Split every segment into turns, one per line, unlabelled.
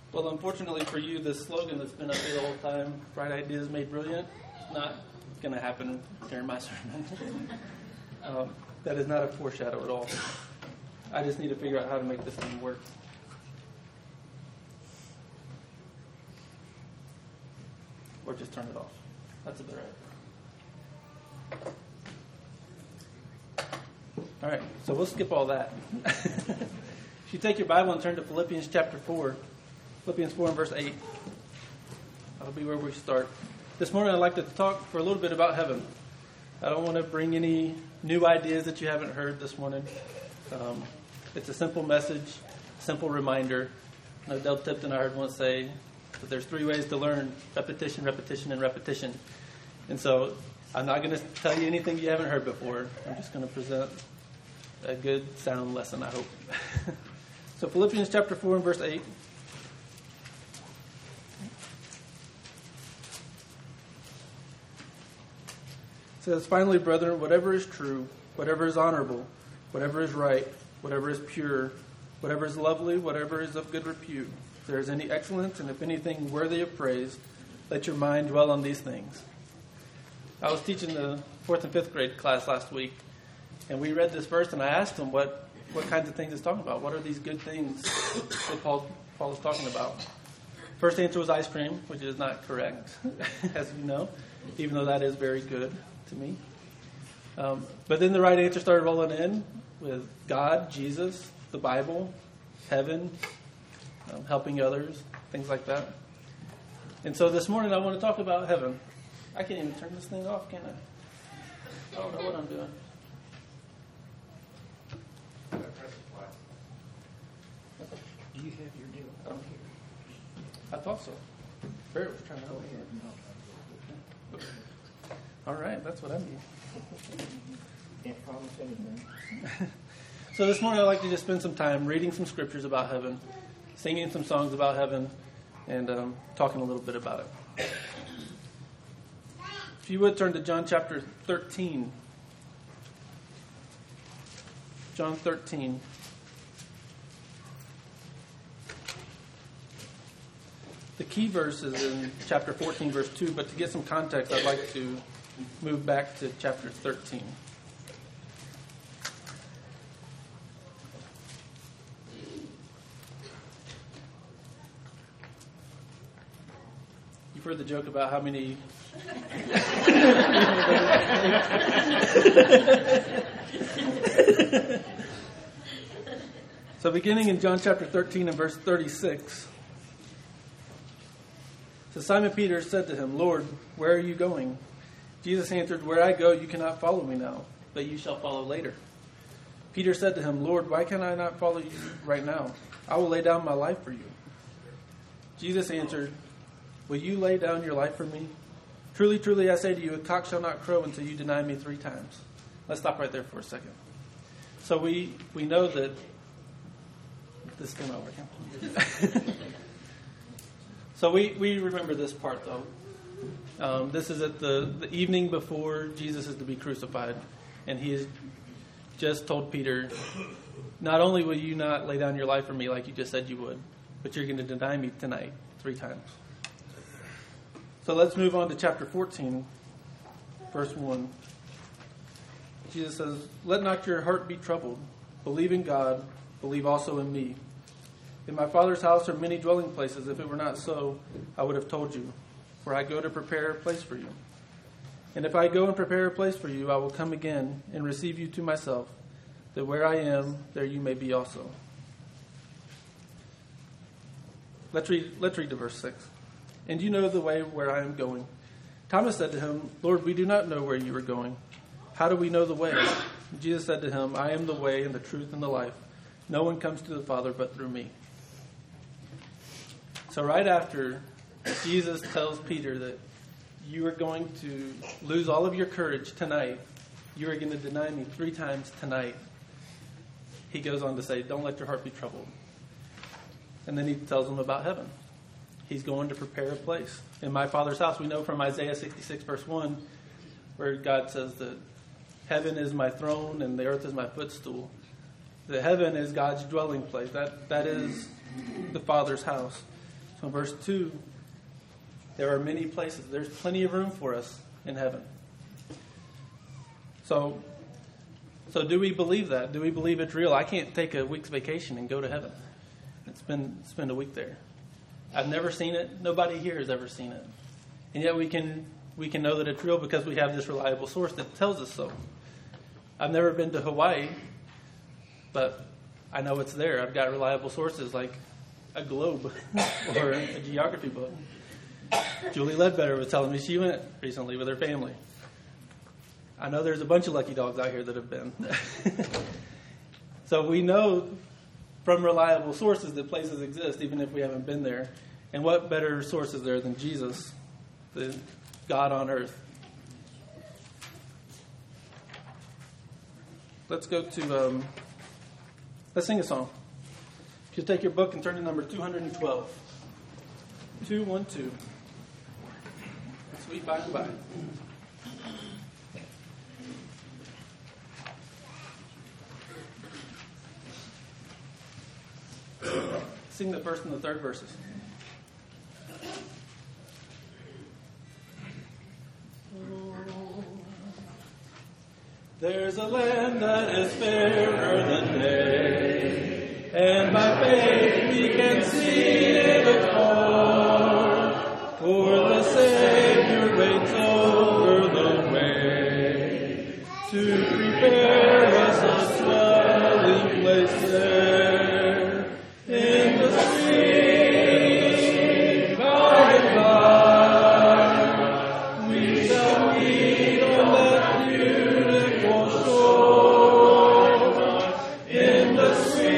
Well, unfortunately for you, this slogan that's been up here the whole time, bright ideas made brilliant, is not going to happen during my sermon. That is not a foreshadow at all. I just need to figure out how to make this thing work. Or just turn it off. That's a better idea. All right, so we'll skip all that. If you take your Bible and turn to Philippians chapter 4, Philippians 4 and verse 8, that'll be where we start. This morning I'd like to talk for a little bit about heaven. I don't want to bring any new ideas that you haven't heard this morning. It's a simple message, simple reminder. Dale Tipton I heard once say that there's 3 ways to learn: repetition, repetition, and repetition. And so I'm not going to tell you anything you haven't heard before. I'm just going to present a good sound lesson, I hope. So Philippians chapter 4 and verse 8. It says, "Finally, brethren, whatever is true, whatever is honorable, whatever is right, whatever is pure, whatever is lovely, whatever is of good repute, if there is any excellence, and if anything worthy of praise, let your mind dwell on these things." I was teaching the 4th and 5th grade class last week, and we read this verse, and I asked them what kinds of things it's talking about. What are these good things that Paul is talking about? First answer was ice cream, which is not correct, as you know, even though that is very good to me. But then the right answer started rolling in with God, Jesus, the Bible, heaven, helping others, things like that. And so this morning I want to talk about heaven. I can't even turn this thing off, can I? I don't know what I'm doing.
Do you have your deal on here?
I thought so. Barrett was trying to help me. All right, that's what I need.
Can't promise anything.
So this morning I'd like to just spend some time reading some scriptures about heaven, singing some songs about heaven, and talking a little bit about it. If you would turn to John chapter 13. John 13. The key verse is in chapter 14, verse 2, but to get some context, I'd like to move back to chapter 13. You've heard the joke about how many... So beginning in John chapter 13 and verse 36... So Simon Peter said to him, "Lord, where are you going?" Jesus answered, "Where I go, you cannot follow me now, but you shall follow later." Peter said to him, "Lord, why can I not follow you right now? I will lay down my life for you." Jesus answered, "Will you lay down your life for me? Truly, truly, I say to you, a cock shall not crow until you deny me 3 times. Let's stop right there for a second. So we know that... This is still not working. So we remember this part, though. This is at the evening before Jesus is to be crucified. And he has just told Peter, not only will you not lay down your life for me like you just said you would, but you're going to deny me tonight 3 times. So let's move on to chapter 14, verse 1. Jesus says, "Let not your heart be troubled. Believe in God. Believe also in me. In my Father's house are many dwelling places. If it were not so, I would have told you. For I go to prepare a place for you. And if I go and prepare a place for you, I will come again and receive you to myself, that where I am, there you may be also." Let's read to verse 6. "And you know the way where I am going." Thomas said to him, "Lord, we do not know where you are going. How do we know the way?" Jesus said to him, "I am the way and the truth and the life. No one comes to the Father but through me." So right after Jesus tells Peter that you are going to lose all of your courage tonight, you are going to deny me 3 times tonight, he goes on to say, don't let your heart be troubled. And then he tells them about heaven. He's going to prepare a place. In my Father's house, we know from Isaiah 66, verse 1, where God says that heaven is my throne and the earth is my footstool. The heaven is God's dwelling place. That is the Father's house. So verse 2, there are many places. There's plenty of room for us in heaven. So do we believe that? Do we believe it's real? I can't take a week's vacation and go to heaven and spend a week there. I've never seen it. Nobody here has ever seen it. And yet we can know that it's real because we have this reliable source that tells us so. I've never been to Hawaii, but I know it's there. I've got reliable sources like a globe or a geography book. Julie Ledbetter was telling me she went recently with her family. I know there's a bunch of lucky dogs out here that have been. So we know from reliable sources that places exist, even if we haven't been there. And what better source is there than Jesus, the God on earth? Let's go to, let's sing a song. If you'll take your book and turn to number 212. 212. Sweet by and by. Sing the first and the third verses. There's a land that is fairer than day, and by faith we can see it afar, for the Savior waits over the way to prepare us a dwelling place there in the sweet by and by. We shall meet on that beautiful shore in the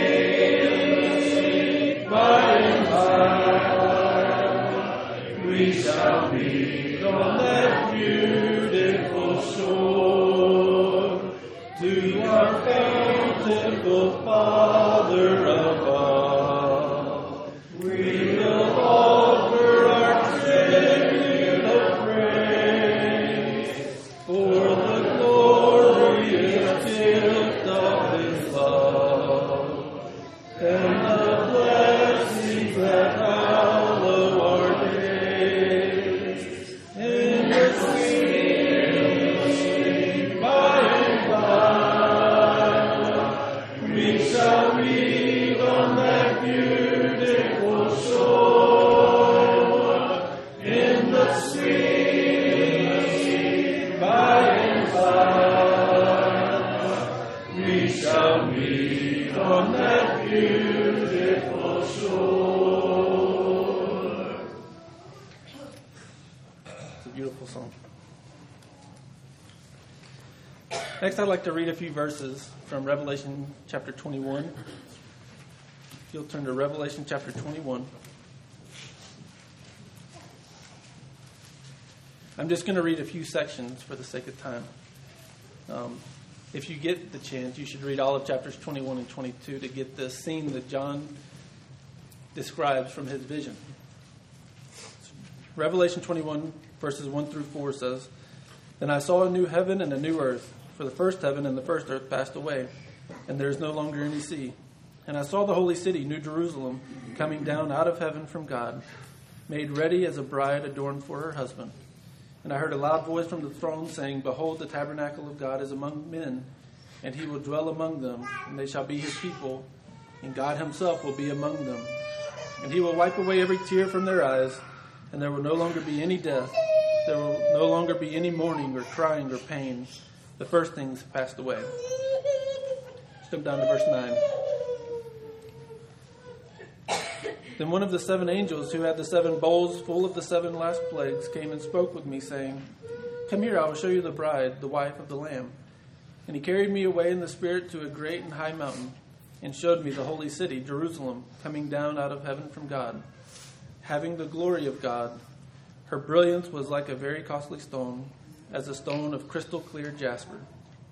sweet by and by. We shall meet on that beautiful shore to our bountiful Father above. We will offer our tribute of praise for the glorious gift of His love and the blessings that hallow our days in the sweet by and by. We shall meet on that beautiful shore in the sweet by and by. We shall meet on that beautiful shore. It's a beautiful song. Next, I'd like to read a few verses from Revelation chapter 21. If you'll turn to Revelation chapter 21. I'm just going to read a few sections for the sake of time. If you get the chance, you should read all of chapters 21 and 22 to get the scene that John describes from his vision. Revelation 21, verses 1 through 4 says, "Then I saw a new heaven and a new earth, for the first heaven and the first earth passed away, and there is no longer any sea. And I saw the holy city, New Jerusalem, coming down out of heaven from God, made ready as a bride adorned for her husband. And I heard a loud voice from the throne saying, Behold, the tabernacle of God is among men, and he will dwell among them, and they shall be his people, and God himself will be among them. And he will wipe away every tear from their eyes, and there will no longer be any death. There will no longer be any mourning or crying or pain. The first things passed away." Skip down to verse 9. "Then one of the 7 angels who had the 7 bowls full of the 7 last plagues came and spoke with me, saying, Come here, I will show you the bride, the wife of the Lamb. And he carried me away in the Spirit to a great and high mountain, and showed me the holy city, Jerusalem, coming down out of heaven from God, having the glory of God. Her brilliance was like a very costly stone, as a stone of crystal clear jasper."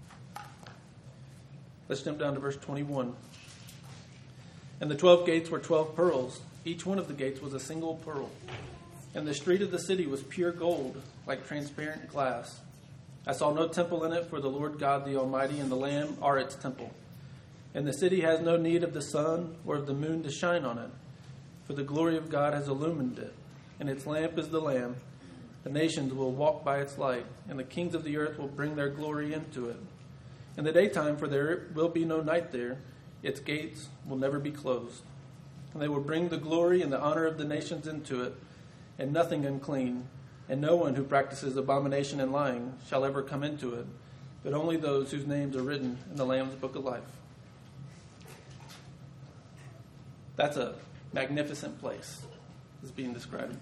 Let's jump down to verse 21. "And the 12 gates were 12 pearls. Each one of the gates was a single pearl. And the street of the city was pure gold, like transparent glass. I saw no temple in it, for the Lord God the Almighty and the Lamb are its temple. And the city has no need of the sun or of the moon to shine on it, for the glory of God has illumined it, and its lamp is the Lamb. The nations will walk by its light, and the kings of the earth will bring their glory into it. In the daytime, for there will be no night there, its gates will never be closed. And they will bring the glory and the honor of the nations into it, and nothing unclean, and no one who practices abomination and lying shall ever come into it, but only those whose names are written in the Lamb's book of life. That's a magnificent place that's being described.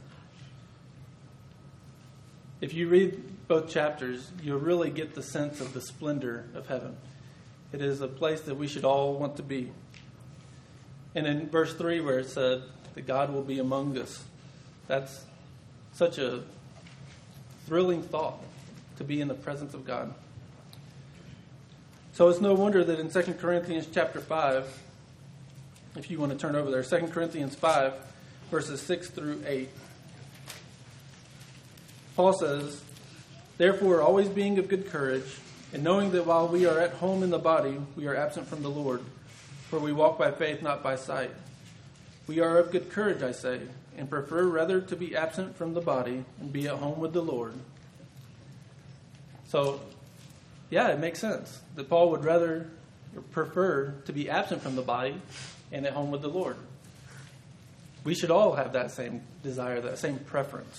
If you read both chapters, you'll really get the sense of the splendor of heaven. It is a place that we should all want to be. And in verse 3 where it said that God will be among us, that's such a thrilling thought, to be in the presence of God. So it's no wonder that in 2 Corinthians chapter 5, if you want to turn over there, 2 Corinthians 5, verses 6 through 8, Paul says, "Therefore, always being of good courage, and knowing that while we are at home in the body, we are absent from the Lord, for we walk by faith, not by sight. We are of good courage, I say, and prefer rather to be absent from the body and be at home with the Lord." So, yeah, it makes sense that Paul would rather prefer to be absent from the body and at home with the Lord. We should all have that same desire, that same preference.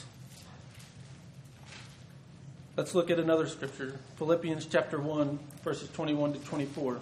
Let's look at another scripture, Philippians chapter 1, verses 21 to 24.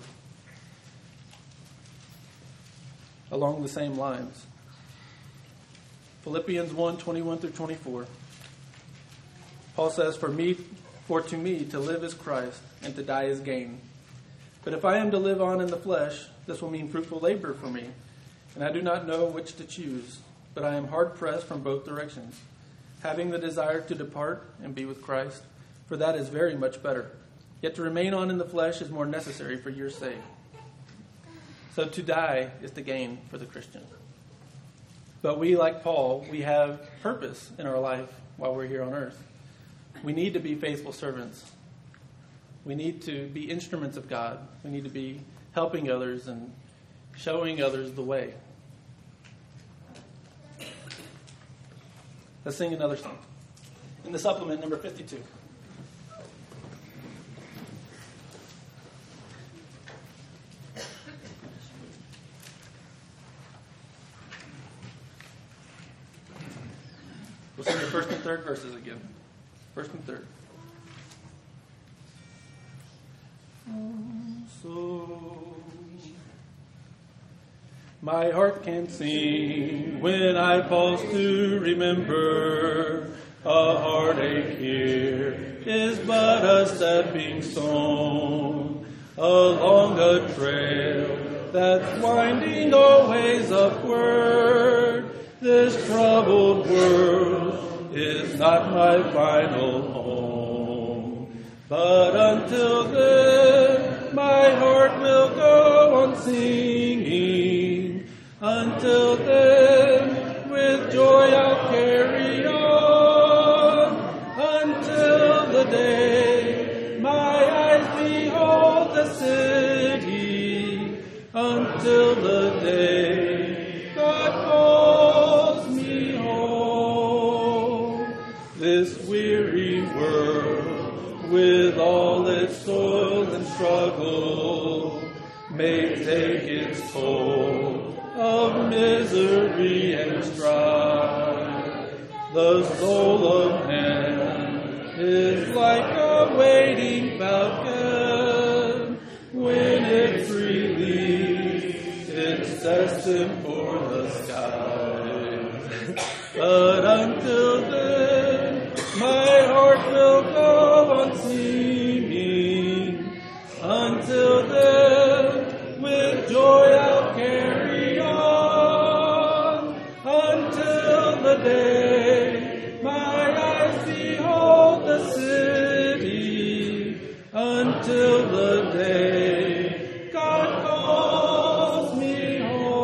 Along the same lines. Philippians 1, 21 through 24. Paul says, For to me to live is Christ, and to die is gain. But if I am to live on in the flesh, this will mean fruitful labor for me, and I do not know which to choose, but I am hard pressed from both directions, having the desire to depart and be with Christ, for that is very much better. Yet to remain on in the flesh is more necessary for your sake. So to die is the gain for the Christian. But we, like Paul, we have purpose in our life while we're here on earth. We need to be faithful servants. We need to be instruments of God. We need to be helping others and showing others the way. Let's sing another song. In the supplement, number 52. We'll sing the first and third verses again. First and third. So my heart can sing when I pause to remember a heartache here is but a stepping stone along a trail that's winding always upward. This troubled world is not my final home, but until then my heart will go on singing. Until then, with joy I'll carry on, until the day my eyes behold the city, until the day God calls me home. This weary world, with all its toil and struggle, may take its toll of misery and strife. The soul of man is like a waiting falcon. When it's released, it's destined for the sky. But until then, my heart will go on singing. Until then, with joy I'll carry on. Until the day my eyes behold the city. Until the day God calls me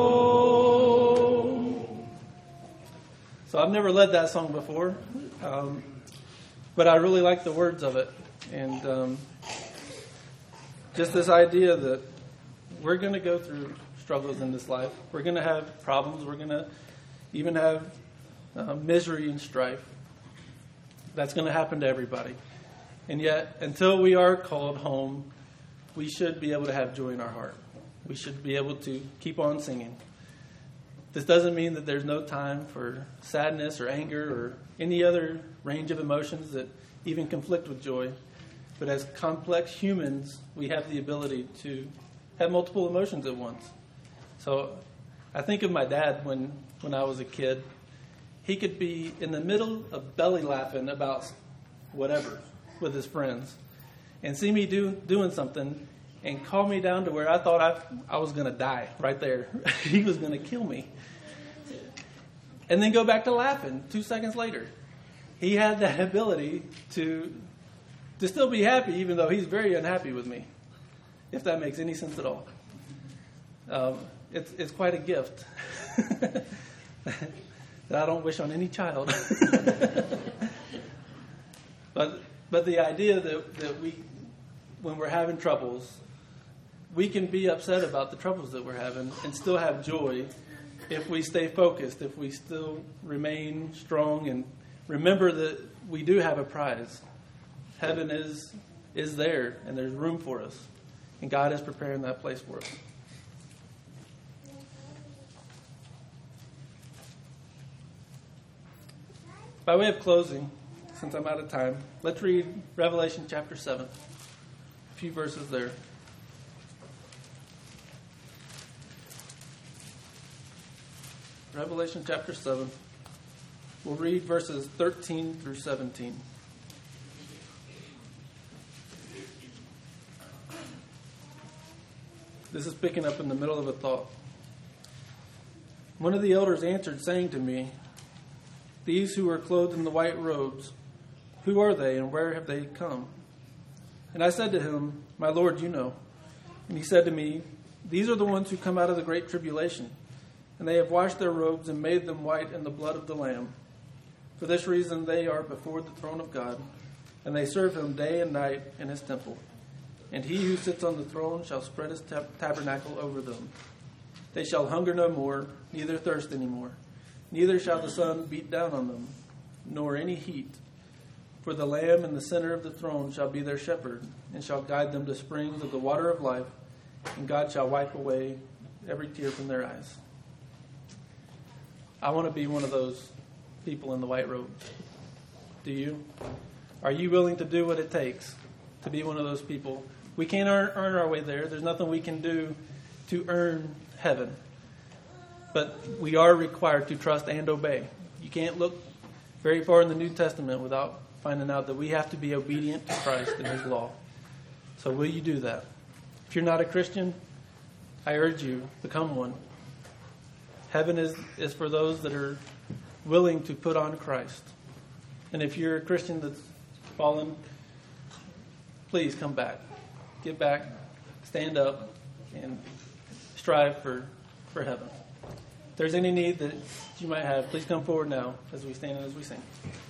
home. So I've never led that song before, but I really like the words of it. And just this idea that we're going to go through struggles in this life. We're going to have problems. We're going to even have misery and strife. That's going to happen to everybody. And yet, until we are called home, we should be able to have joy in our heart. We should be able to keep on singing. This doesn't mean that there's no time for sadness or anger or any other range of emotions that even conflict with joy. But as complex humans, we have the ability to have multiple emotions at once. So I think of my dad when I was a kid. He could be in the middle of belly laughing about whatever with his friends and see me doing something and call me down to where I thought I was going to die right there. He was going to kill me. And then go back to laughing 2 seconds later. He had that ability to still be happy, even though he's very unhappy with me, if that makes any sense at all. It's quite a gift that I don't wish on any child. But the idea that we, when we're having troubles, we can be upset about the troubles that we're having and still have joy if we stay focused, if we still remain strong and remember that we do have a prize. Heaven is there, and there's room for us. And God is preparing that place for us. By way of closing, since I'm out of time, let's read Revelation chapter 7. A few verses there. Revelation chapter 7. We'll read verses 13 through 17. This is picking up in the middle of a thought. One of the elders answered, saying to me, "These who are clothed in the white robes, who are they and where have they come?" And I said to him, "My Lord, you know." And he said to me, "These are the ones who come out of the great tribulation, and they have washed their robes and made them white in the blood of the Lamb. For this reason they are before the throne of God, and they serve him day and night in his temple. And he who sits on the throne shall spread his tabernacle over them. They shall hunger no more, neither thirst any more. Neither shall the sun beat down on them, nor any heat. For the Lamb in the center of the throne shall be their shepherd, and shall guide them to springs of the water of life, and God shall wipe away every tear from their eyes." I want to be one of those people in the white robes. Do you? Are you willing to do what it takes to be one of those people? We can't earn our way there. There's nothing we can do to earn heaven. But we are required to trust and obey. You can't look very far in the New Testament without finding out that we have to be obedient to Christ and his law. So will you do that? If you're not a Christian, I urge you, become one. Heaven is for those that are willing to put on Christ. And if you're a Christian that's fallen, please come back. Get back, stand up, and strive for heaven. If there's any need that you might have, please come forward now as we stand and as we sing.